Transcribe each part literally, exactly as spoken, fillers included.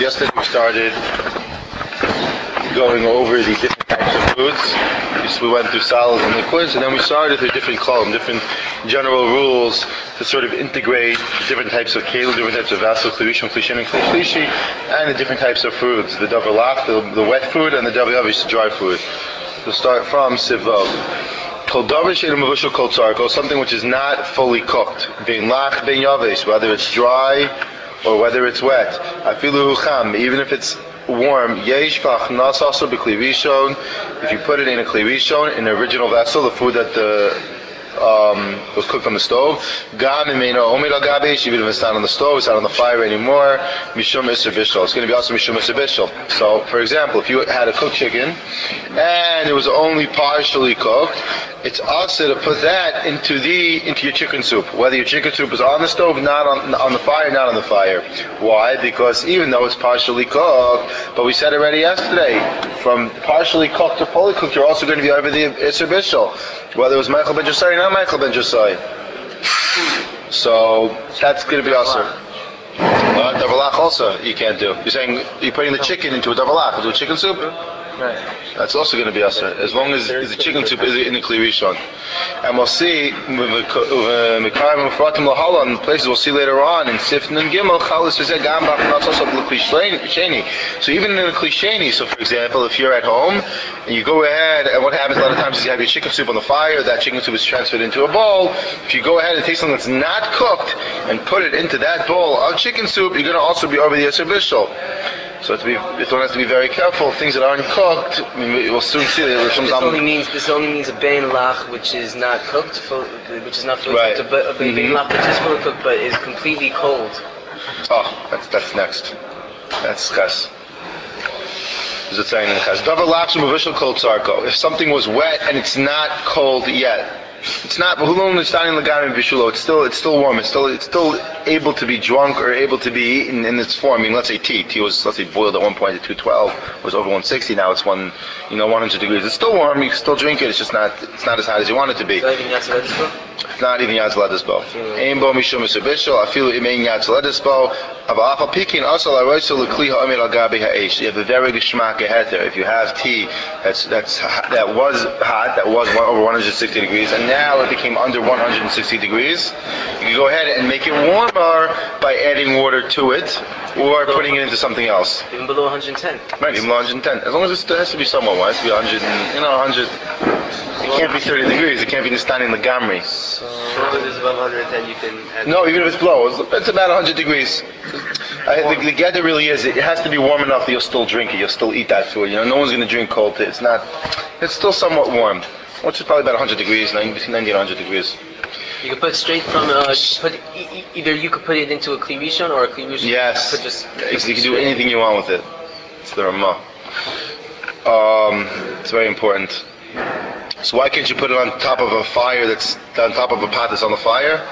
So yesterday we started going over the different types of foods. We went through solids and liquids, and then we started through different columns, different general rules to sort of integrate the different types of kelu, different types of vessel, klirishon, klishin, and klishlishi, and the different types of foods, the davar lach, the, the wet food, and the davar yavish, the dry food. We'll start from Sivav. Kol davar she'eino mevushel kol tzarko, something which is not fully cooked, bein lach, bein yavish, whether it's dry or whether it's wet. Afilu cham, even if it's warm, yesh v'achnas also b'kli rishon. If you put it in a kli rishon, in the original vessel, the food that the um, was cooked on the stove, gam imeno omer al gabish, even if it's not on the stove, it's not on the fire anymore, mishum iser bishul. It's going to be also mishum iser bishul. So, for example, if you had a cooked chicken and it was only partially cooked, it's also to put that into the into your chicken soup. Whether your chicken soup is on the stove, not on on the fire, not on the fire. Why? Because even though it's partially cooked, but we said already yesterday, from partially cooked to fully cooked, you're also going to be over the iser bishul. Whether it was Michael ben Josai or not Michael ben Josai. So that's going to be also. Uh, davar lach also you can't do. You're saying you're putting the chicken into a davar lach, into a chicken soup? Right. That's also going to be asur, as long as the chicken soup is in the kli rishon. And we'll see in places we'll see later on in Sifton and Gimel chalas v'zeh gam b'achnas also b'kli sheni. So even in the kli sheni, so for example, if you're at home and you go ahead, and what happens a lot of times is you have your chicken soup on the fire, that chicken soup is transferred into a bowl. If you go ahead and take something that's not cooked and put it into that bowl of chicken soup, you're going to also be over the iser bishul. So to be, one has to be very careful. Things that aren't cooked, I mean, we'll soon see that. This only means this only means a bein lach which is not cooked, full, which is not fully right. cooked. A, a bein mm-hmm. lach which is fully cooked but is completely cold. Oh, that's that's next. That's ches. Is it saying in ches? Davar lach shemavishal kol tzarko. If something was wet and it's not cold yet. It's not. It's still. It's still warm. It's still. It's still able to be drunk or able to be eaten in its form. I mean, let's say tea. Tea was, let's say, boiled at one point at two twelve. Was over one sixty. Now it's one. You know, one hundred degrees. It's still warm. You can still drink it. It's just not. It's not as hot as you want it to be. It's not even yatz ledisbo. Ein bo mishum esubishol. Afilu imein yatz ledisbo. Ava'afal pikin asal aroisul lekli ha'amir al gabi ha'esh. You have a very geschmack ahead there. If you have tea that's that's that was hot, that was over one hundred sixty degrees, and now it became under one hundred sixty degrees, you can go ahead and make it warmer by adding water to it or putting it into something else. Even below one hundred ten. Right, even below one hundred ten. As long as it has to be somewhat warm. It has to be one hundred, you know, one hundred. It can't be thirty degrees. It can't be nistani legamri. So, as long as it's above one hundred ten, you can add. No, even if it's below, it's about one hundred degrees. I, the, the gather really is, it has to be warm enough that you'll still drink it, you'll still eat that food. You know, no one's going to drink cold tea. It's not, it's still somewhat warm. Which is probably about one hundred degrees, ninety, between ninety and one hundred degrees. You can put straight from, uh, you put e- either you could put it into a kli rishon or a kli rishon. Yes, put just, you can do anything you want with it. It's the Ramah. Um, it's very important. So why can't you put it on top of a fire that's on top of a pot that's on the fire?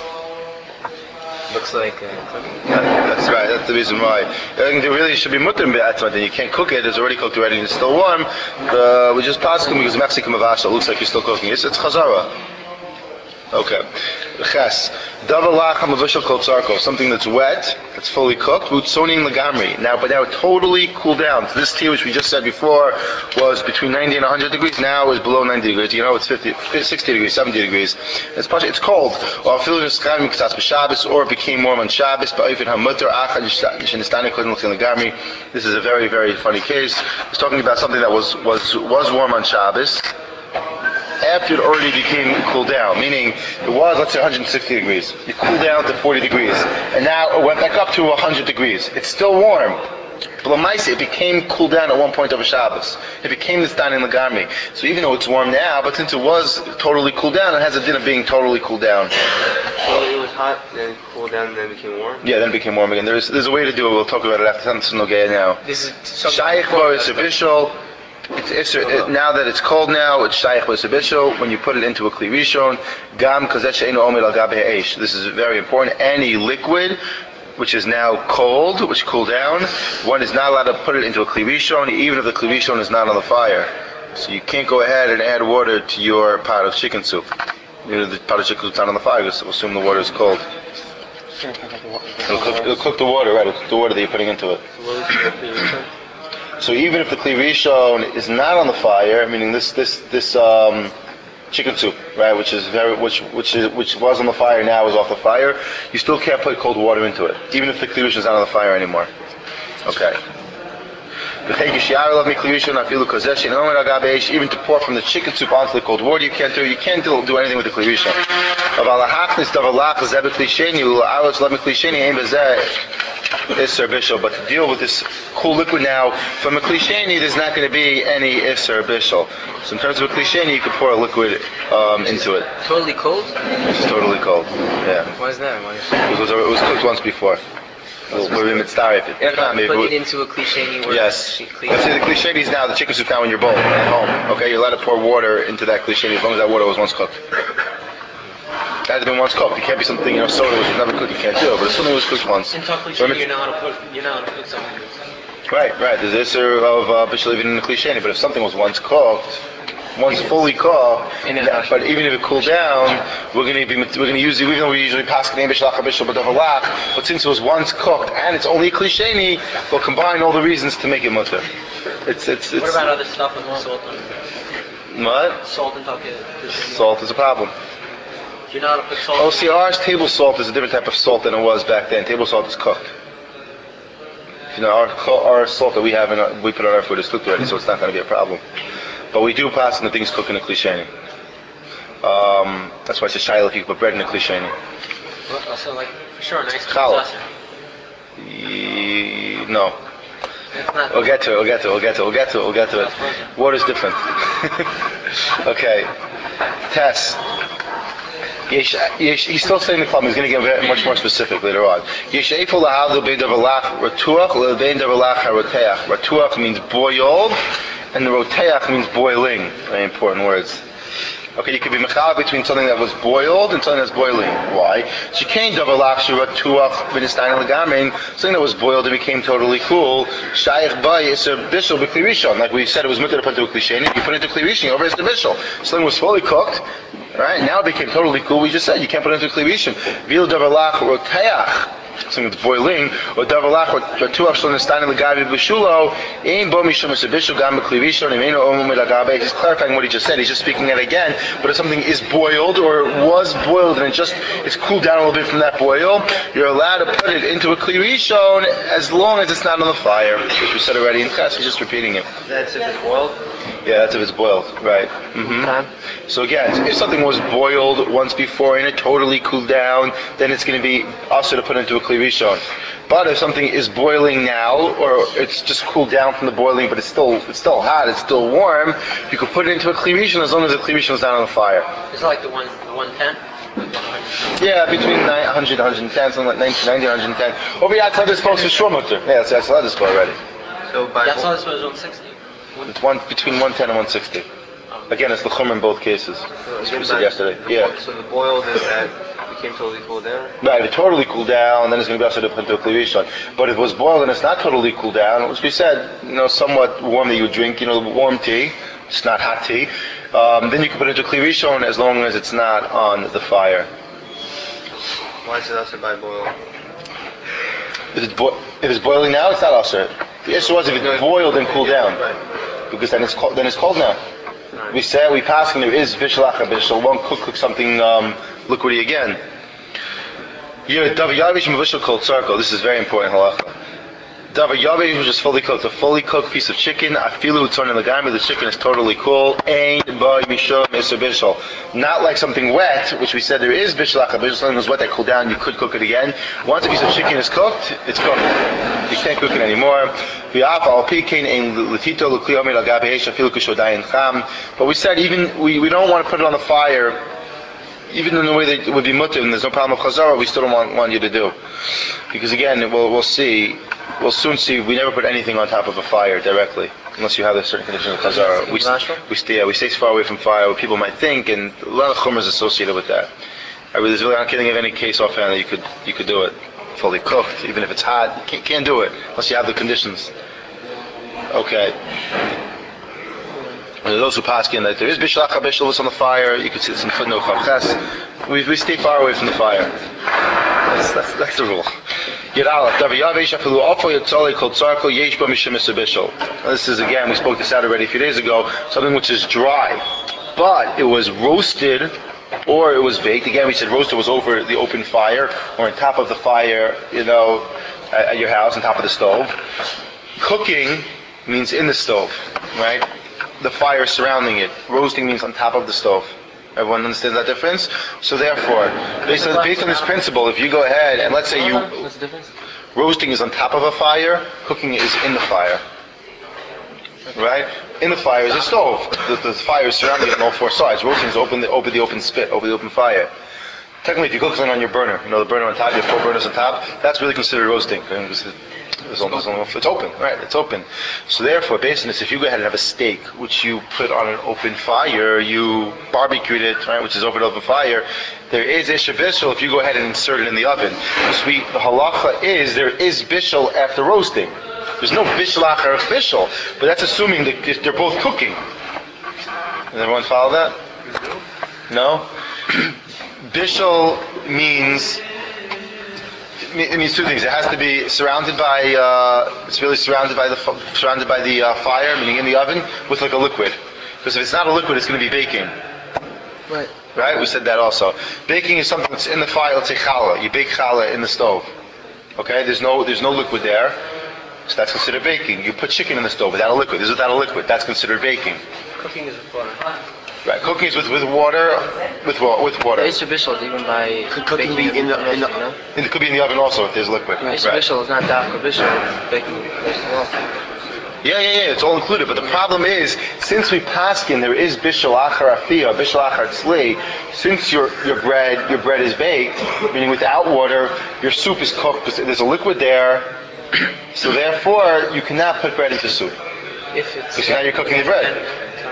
Looks like uh, cooking. Yeah, that's right. That's the reason why. I think there really should be mutter be'atzmat. You can't cook it. It's already cooked already and it's still warm. The, we just pass them because Mexican mavasha looks like you're still cooking. It's it's chazara. Okay. Ches. Davar lach hamavishal kol tzarko. Something that's wet, that's fully cooked. Utzonin legamri. Now, but now it totally cooled down. So this tea, which we just said before, was between ninety and one hundred degrees. Now is below ninety degrees. You know, it's fifty, sixty degrees, seventy degrees. It's partially, it's cold. Or feeling niskayim k'tzas b'Shabbos, or it became warm on Shabbos. Ba'ifin hamutar achad shenistani kodem l'chin legamri. This is a very, very funny case. It's talking about something that was was was warm on Shabbos. After it already became cooled down, meaning it was, let's say, one hundred sixty degrees. It cooled down to forty degrees, and now it went back up to one hundred degrees. It's still warm. But it became cooled down at one point over Shabbos. It became this down in Lagami. So even though it's warm now, but since it was totally cooled down, it has a din of being totally cooled down. So it was hot, then it cooled down, and then it became warm? Yeah, then it became warm again. There's there's a way to do it. We'll talk about it after Samson Nogea now. This is Shaykh Boris official. It's, it's, it, now that it's cold now, it's shaykh b'sabishol. When you put it into a kli rishon, gam kazet she'eino omer al gabi ha'esh. This is very important. Any liquid which is now cold, which cooled down, one is not allowed to put it into a kli rishon, even if the kli rishon is not on the fire. So you can't go ahead and add water to your pot of chicken soup. You know, the pot of chicken soup is not on the fire, because we'll assume the water is cold. It'll cook, it'll cook the water, right? It'll cook the water that you're putting into it. So even if the Kli Rishon is not on the fire, meaning this this this um, chicken soup, right, which is very which which is which was on the fire now is off the fire, you still can't put cold water into it, even if the Kli Rishon is not on the fire anymore. Okay. Even to pour from the chicken soup onto the cold water, you can't do. You can't do, do anything with the Kli Rishon. But to deal with this cool liquid now from a Kli Sheni, there's not going to be any Isser Bishul. So in terms of a Kli Sheni, you can pour a liquid um, into it. Totally cold? It's totally cold. Yeah. Why is that? Why is because it was cooked once before. We'll, we'll mitzvah it. If not, put it into a Kli Sheni or yes. Kli Let's say the Kli Sheni is now the chicken soup now in your bowl at home. Okay, you're allowed to pour water into that Kli Sheni as long as that water was once cooked. It had to been once cooked. It can't be something, you know, soda which was never cooked. You can't do it. But if something was cooked once. In Kli Sheni, you're not allowed to put. You're not allowed to put something. Right, right. There's this of uh, bishul even in the Kli Sheni. But if something was once cooked. Once fully cooked, but even if it cooled down, we're going to be we're going to use it. Even though we usually pass the name b'shlach b'shul b'davalach, but since it was once cooked and it's only a Kli Sheni, we'll combine all the reasons to make it mutter. It's it's. it's what about other stuff with salt on it? What? Salt and talking. Salt is a problem. You're not to put salt. Oh, see, ours table salt is a different type of salt than it was back then. Table salt is cooked. You know, our our salt that we have in our, we put on our food is cooked already, so it's not going to be a problem. But we do pass on the things cooked in a Kli Sheni. Um, that's why it's a shaila if you can put bread in a Kli Sheni. Well, so like, for sure, nice challah. E- no. We'll get to it, we'll get to it, we'll get to it, we'll get to it, we'll get to it. Water's different. Okay. Tess. Yesh, yesh, he's still saying the problem. He's going to get much more specific later on. Ratuach means boiled, and the roteach means boiling. Very important words. Okay, you could be mechal between something that was boiled and something that's boiling. Why? Something that was boiled and became totally cool. Like we said, it was mutter to put into a Kli Sheni. If you put it into a Kli Rishon, over it's the bishul. Something was fully cooked. Right, now it became totally cool. We just said you can't put it into Kli Rishon. Vil davalach roteach, something that's boiling, or davalach rotuach shlo nestanim legavi b'shulo, ein bo mishum esabishul gam b'Kli Rishon, imeinu omu milagabe. He's clarifying what he just said. He's just speaking that again. But if something is boiled or was boiled and it just it's cooled down a little bit from that boil, you're allowed to put it into a Kli Rishon as long as it's not on the fire, which we said already in class. He's just repeating it. That's if it's boiled. Yeah, that's if it's boiled, right? Mm-hmm. So again, if something was boiled once before and it totally cooled down, then it's going to be also to put into a Kli Rishon. But if something is boiling now, or it's just cooled down from the boiling, but it's still it's still hot, it's still warm, you can put it into a Kli Rishon as long as the Kli Rishon is not on the fire. It's like the one the one ten. Yeah, between nine hundred and one ten, something like nineteen ninety and one ten. Over here, outside this post for sure mutter. Yeah, that's outside this post already. So by outside this post is one sixty. It's one between one ten and one sixty. Again, it's the chumr in both cases. As we said yesterday. The, yeah. So the boiled is that became totally cooled down? Right, if it totally cooled down, then it's going to be also to put into a Kli Rishon. But if it was boiled and it's not totally cooled down, which we said, you know, somewhat warm that you would drink, you know, warm tea, it's not hot tea, um, then you can put it into a Kli Rishon as long as it's not on the fire. Why is it also by boil? If it's, bo- if it's boiling now, it's not also. The issue was if it's boiled and cooled down. Because then it's cold, then it's cold now. We said, we passed, and there is vishlach bishul. Won't cook, cook something um, liquidy again. Here, davar yavish mavishal kol tzarko. This is very important halacha. Davar yavish, which is fully cooked, a fully cooked piece of chicken. Afilu utzon in the gami. The chicken is totally cool. Ein ba mishum iser bishul. Not like something wet, which we said there is vishlach bishul. Something was wet that cooled down, you could cook it again. Once a piece of chicken is cooked, it's cooked. You can't cook it anymore. But we said even we, we don't want to put it on the fire, even in the way that it would be mutter and there's no problem of chazara, we still don't want, want you to do. Because again, we'll, we'll see, we'll soon see, we never put anything on top of a fire directly, unless you have a certain condition of chazara. We, we, stay, yeah, we stay as far away from fire what people might think, and a lot of chumr is associated with that. I really, really, I'm not kidding of any case offhand that you could, you could do it. Fully cooked, even if it's hot, you can't, can't do it unless you have the conditions. Okay. And those who pass in that there is bishlach habishul on the fire, you can see this in footnote chavches. We we stay far away from the fire. That's, that's, that's the rule. Yud Aleph. This is, again, we spoke this out already a few days ago, something which is dry, but it was roasted or it was baked. Again, we said roasted was over the open fire or on top of the fire, you know, at, at your house, on top of the stove. Cooking means in the stove, right? The fire surrounding it. Roasting means on top of the stove. Everyone understands that difference? So therefore, based on, based on this principle, if you go ahead and let's say you... What's the difference? Roasting is on top of a fire, cooking is in the fire. Right? In the fire is a stove. The, the fire is surrounding it on all four sides. Roasting is open the, over the open spit, over the open fire. Technically, if you cook something on your burner, you know, the burner on top, you have four burners on top, that's really considered roasting. It's open, right? It's open. So therefore, based on this, if you go ahead and have a steak, which you put on an open fire, you barbecued it, right, which is over an open fire, there is isha bishul if you go ahead and insert it in the oven. So we, the halacha is, there is bishul after roasting. There's no bishul after bishul, but that's assuming that they're both cooking. Does everyone follow that? No? Bishul means... It means two things. It has to be surrounded by. Uh, it's really surrounded by the surrounded by the uh, fire, meaning in the oven, with like a liquid. Because if it's not a liquid, it's going to be baking. Right. Right. We said that also. Baking is something that's in the fire. Let's say challah. You bake challah in the stove. Okay. There's no there's no liquid there, so that's considered baking. You put chicken in the stove without a liquid. This is without a liquid. That's considered baking. Cooking is with water. Right, cooking is with, with water, with with water. Isha bishul is even by could cooking be in the in the, you know? It could be in the oven also if there's liquid. Right. Isha bishul is not dafka bishul, baking also. Yeah, yeah, yeah, it's all included. But the problem is, since we paskin, there is bishul achar afiyah, bishul achar tzli. Since your your bread your bread is baked, meaning without water, your soup is cooked. There's a liquid there, so therefore you cannot put bread into soup. If it's because now you're cooking the bread.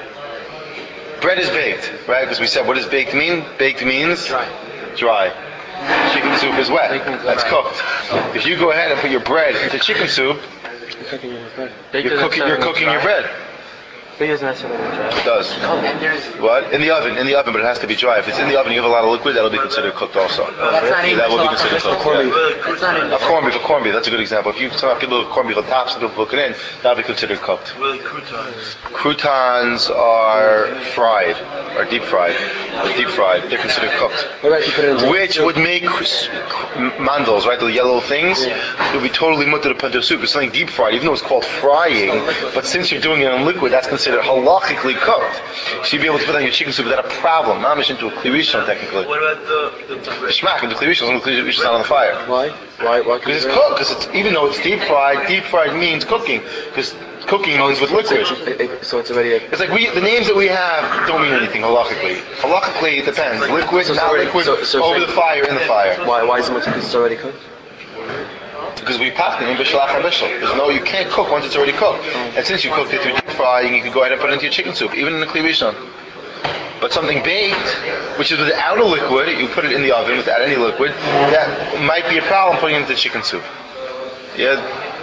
Bread is baked, right? Because we said, what does baked mean? Baked means dry. Dry. Chicken soup is wet. That's cooked. If you go ahead and put your bread into chicken soup, You're cooking your bread. You're cooking, you're cooking your bread. But it doesn't necessarily mean dry. It does. And there's What? In the oven. In the oven, but it has to be dry. If it's in the oven, you have a lot of liquid, that'll be considered cooked also. That's not even That will be considered cooked. Yeah. That's not even A corned beef, a corned beef, that's a good example. If you some people with corned beef on top, some people cook it in, that'll be considered cooked. What are croutons? Croutons are fried, or deep fried, or deep fried. They're considered cooked. What about if you put it into Which would make mandals, right, the yellow things, Yeah. it would be totally mutter to put into soup. It's something deep fried, even though it's called frying, but since you're doing it in liquid, that's considered halachically cooked. So you'd be able to put that in your chicken soup without a problem. Mamish into a klirishon, technically. What about the the, The shmak into klirishon, the klirishon not on the fire. Why? Why? Why? Because it's cooked. Because it's, even though it's deep fried, deep fried means cooking. Because cooking means with liquid. So it's, so it's already. A, It's like we, the names that we have don't mean anything halachically. Halachically, it depends. Liquid, So it's not already- liquid, so- so over say- the fire, in the fire. why? Why is it much? Because it's already cooked. Because we packed it in bishul achar bishul. There's no, you can't cook once it's already cooked. And since you cooked it through deep frying, you can go ahead and put it into your chicken soup, even in the klirishon. But something baked, which is without a liquid, you put it in the oven without any liquid, that might be a problem putting it into chicken soup. Yeah.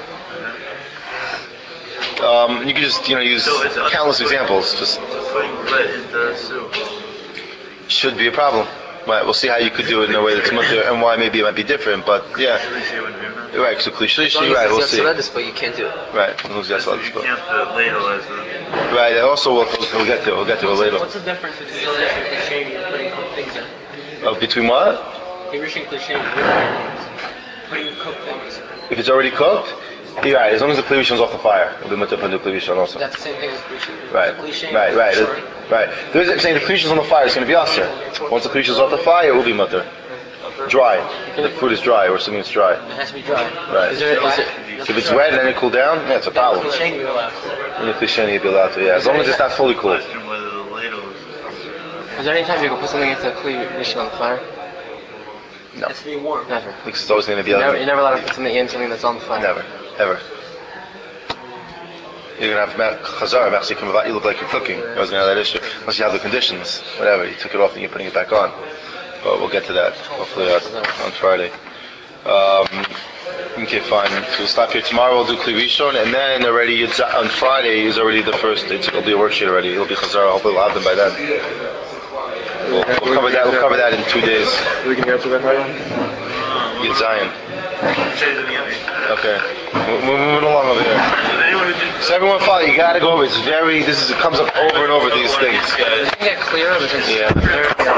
Um, you can just, you know, use So it's- countless examples. Just so putting bread into soup. should be a problem. Right, we'll see how you could do it in a way that's mutter, and why maybe it might be different, but yeah. Shlishi would be enough. Right, so As klishlishi, long right, as we'll it's see. yatsaredis, but you can't do it. Right, as long as that's So allowed to you go. can't put ladle as a. Right, and also we'll, we'll get to it, we'll get to it later. What's the difference between Kirish and Klisheni and putting cooked things in? Uh, between what? Kirish and Klisheni, putting cooked things. If it's already cooked, you're right, as long as the klirishon's off the fire, it'll be mutter put into klirishon also. That's the same thing as Klisheni. Right, Klisheni, right, right, sure. right. The reason I'm saying the klirishon's on the fire, it's going to be aser. Once the klirishon's off the fire, it will be mutter. Dry. The food is dry, or assuming it's dry. It has to be dry. Right. Is there, is it, If it's wet and then it cool down, yeah, it's a problem. Klisheni you're allowed. In the klisheni, you'll be allowed to, yeah. As long as it's not fully cooled. Question whether the ladle is. Is there any time you can put something into a Klisheni on the fire? No. It has to be warm. Never. Because it's always going to be You're ugly. never, you're never allowed to put something in something that's on the fire. Never. Ever. You're going to have chazar, actually come about, you look like you're cooking. I was going to have that issue. Unless you have the conditions. Whatever, you took it off and you're putting it back on. But we'll get to that, hopefully, uh, on Friday. Um, okay, fine. So we'll stop here tomorrow. We'll do Kli Rishon, and then already it's, on Friday is already the first. It's, it'll be a worksheet already. It'll be Chazara. Hopefully, we'll have them by then. We'll, we'll cover that. We'll cover that in two days. We can answer that right now. Yud Zion. Change the name. Okay. We're moving along over here. Did anyone who did So everyone follow, you gotta go over. It's very, this is, it comes up over and over these things. Doesn't it get clearer because Yeah. they're